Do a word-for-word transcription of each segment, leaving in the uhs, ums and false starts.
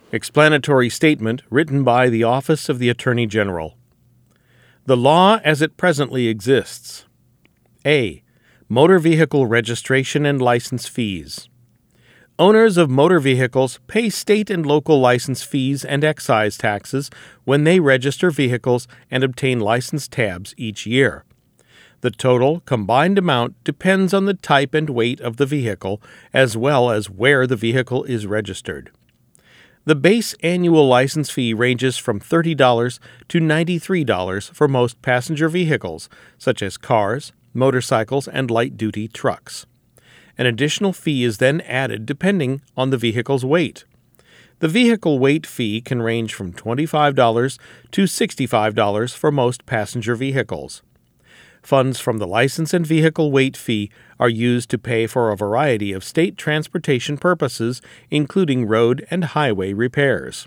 Explanatory statement written by the Office of the Attorney General. The law as it presently exists. A. Motor vehicle registration and license fees. Owners of motor vehicles pay state and local license fees and excise taxes when they register vehicles and obtain license tabs each year. The total combined amount depends on the type and weight of the vehicle, as well as where the vehicle is registered. The base annual license fee ranges from thirty dollars to ninety-three dollars for most passenger vehicles, such as cars, motorcycles, and light-duty trucks. An additional fee is then added depending on the vehicle's weight. The vehicle weight fee can range from twenty-five dollars to sixty-five dollars for most passenger vehicles. Funds from the license and vehicle weight fee are used to pay for a variety of state transportation purposes, including road and highway repairs.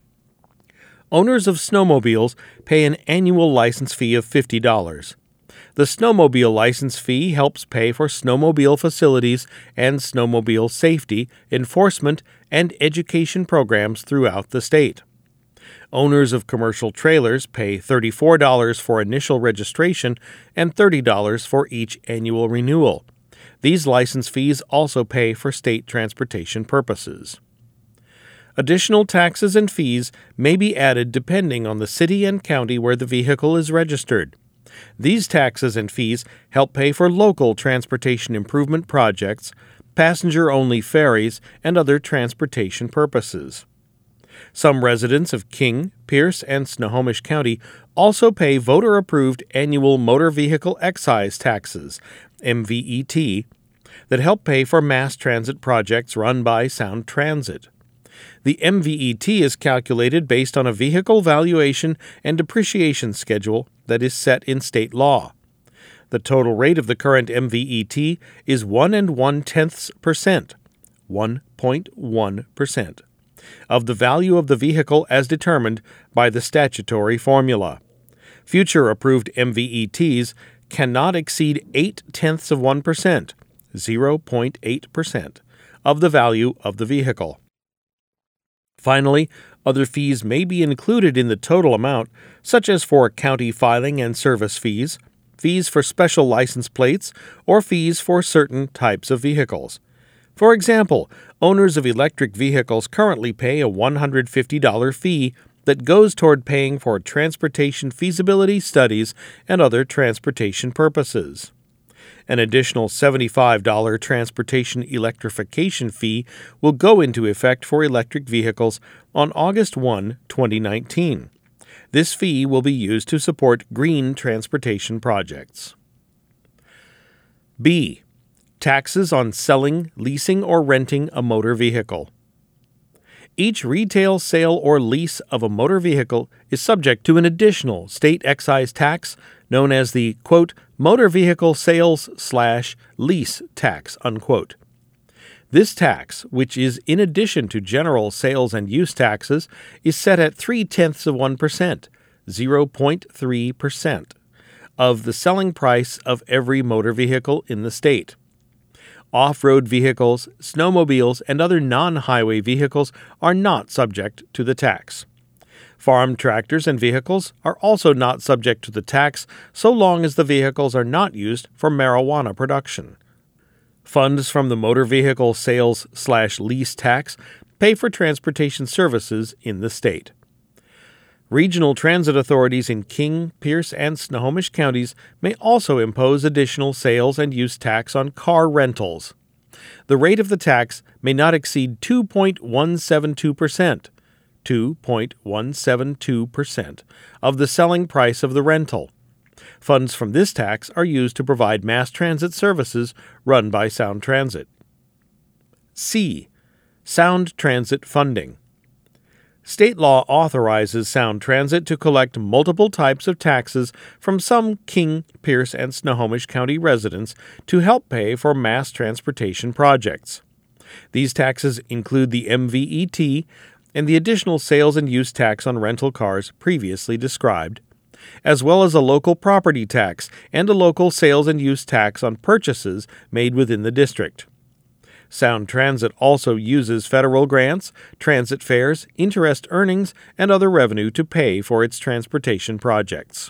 Owners of snowmobiles pay an annual license fee of fifty dollars. The snowmobile license fee helps pay for snowmobile facilities and snowmobile safety, enforcement, and education programs throughout the state. Owners of commercial trailers pay thirty-four dollars for initial registration and thirty dollars for each annual renewal. These license fees also pay for state transportation purposes. Additional taxes and fees may be added depending on the city and county where the vehicle is registered. These taxes and fees help pay for local transportation improvement projects, passenger-only ferries, and other transportation purposes. Some residents of King, Pierce, and Snohomish County also pay voter-approved annual motor vehicle excise taxes, M V E T, that help pay for mass transit projects run by Sound Transit. The M V E T is calculated based on a vehicle valuation and depreciation schedule that is set in state law. The total rate of the current M V E T is one and one-tenths percent, one point one percent, of the value of the vehicle as determined by the statutory formula. Future approved M V E Ts cannot exceed eight-tenths of one percent, zero point eight percent, of the value of the vehicle. Finally, other fees may be included in the total amount, such as for county filing and service fees, fees for special license plates, or fees for certain types of vehicles. For example, owners of electric vehicles currently pay a one hundred fifty dollars fee that goes toward paying for transportation feasibility studies and other transportation purposes. An additional seventy-five dollars transportation electrification fee will go into effect for electric vehicles on August first, twenty nineteen. This fee will be used to support green transportation projects. B. Taxes on selling, leasing, or renting a motor vehicle. Each retail sale or lease of a motor vehicle is subject to an additional state excise tax known as the, quote, motor vehicle sales slash lease tax, unquote. This tax, which is in addition to general sales and use taxes, is set at three-tenths of one percent, zero point three percent, of the selling price of every motor vehicle in the state. Off-road vehicles, snowmobiles, and other non-highway vehicles are not subject to the tax. Farm tractors and vehicles are also not subject to the tax so long as the vehicles are not used for marijuana production. Funds from the motor vehicle sales slash lease tax pay for transportation services in the state. Regional transit authorities in King, Pierce, and Snohomish counties may also impose additional sales and use tax on car rentals. The rate of the tax may not exceed two point one seven two percent, two point one seven two percent, of the selling price of the rental. Funds from this tax are used to provide mass transit services run by Sound Transit. C. Sound Transit funding. State law authorizes Sound Transit to collect multiple types of taxes from some King, Pierce, and Snohomish County residents to help pay for mass transportation projects. These taxes include the M V E T and the additional sales and use tax on rental cars previously described, as well as a local property tax and a local sales and use tax on purchases made within the district. Sound Transit also uses federal grants, transit fares, interest earnings, and other revenue to pay for its transportation projects.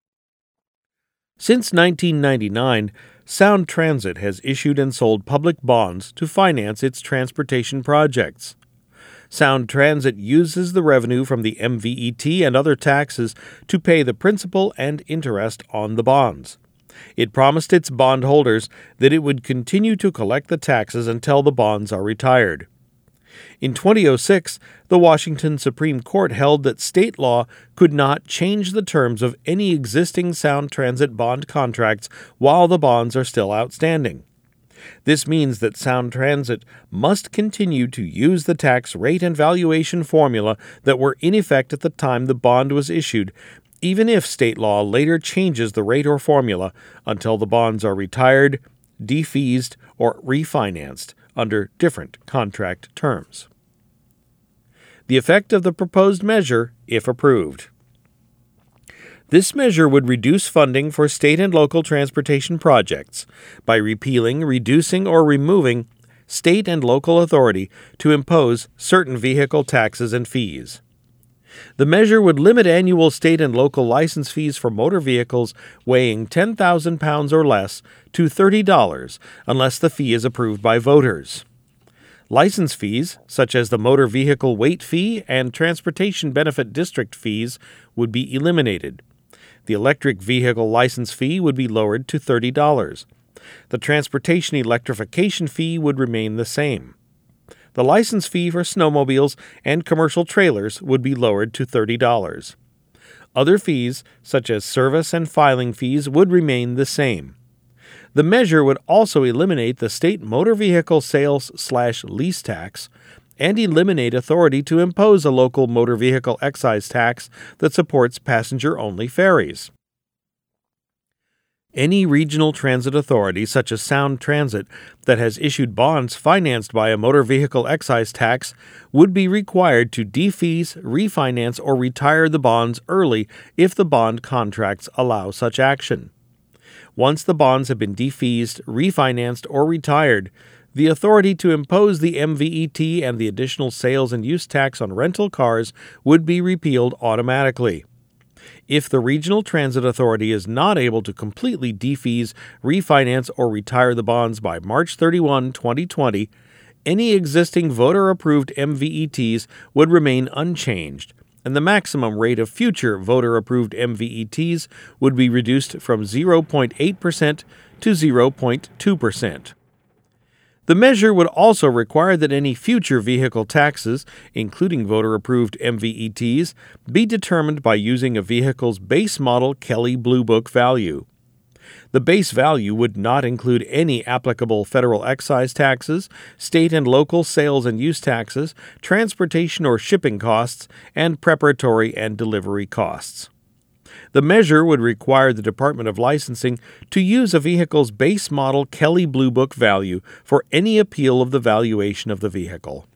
Since nineteen ninety-nine, Sound Transit has issued and sold public bonds to finance its transportation projects. Sound Transit uses the revenue from the M V E T and other taxes to pay the principal and interest on the bonds. It promised its bondholders that it would continue to collect the taxes until the bonds are retired. In two thousand six, the Washington Supreme Court held that state law could not change the terms of any existing Sound Transit bond contracts while the bonds are still outstanding. This means that Sound Transit must continue to use the tax rate and valuation formula that were in effect at the time the bond was issued, even if state law later changes the rate or formula until the bonds are retired, defeased, or refinanced under different contract terms. The effect of the proposed measure, if approved. This measure would reduce funding for state and local transportation projects by repealing, reducing, or removing state and local authority to impose certain vehicle taxes and fees. The measure would limit annual state and local license fees for motor vehicles weighing ten thousand pounds or less to thirty dollars unless the fee is approved by voters. License fees, such as the motor vehicle weight fee and transportation benefit district fees, would be eliminated. The electric vehicle license fee would be lowered to thirty dollars. The transportation electrification fee would remain the same. The license fee for snowmobiles and commercial trailers would be lowered to thirty dollars. Other fees, such as service and filing fees, would remain the same. The measure would also eliminate the state motor vehicle sales slash lease tax and eliminate authority to impose a local motor vehicle excise tax that supports passenger-only ferries. Any regional transit authority, such as Sound Transit, that has issued bonds financed by a motor vehicle excise tax would be required to defease, refinance, or retire the bonds early if the bond contracts allow such action. Once the bonds have been defeased, refinanced, or retired, the authority to impose the M V E T and the additional sales and use tax on rental cars would be repealed automatically. If the Regional Transit Authority is not able to completely defease, refinance, or retire the bonds by March thirty-first, twenty twenty, any existing voter-approved M V E Ts would remain unchanged, and the maximum rate of future voter-approved M V E Ts would be reduced from zero point eight percent to zero point two percent. The measure would also require that any future vehicle taxes, including voter-approved M V E Ts, be determined by using a vehicle's base model Kelley Blue Book value. The base value would not include any applicable federal excise taxes, state and local sales and use taxes, transportation or shipping costs, and preparatory and delivery costs. The measure would require the Department of Licensing to use a vehicle's base model Kelley Blue Book value for any appeal of the valuation of the vehicle.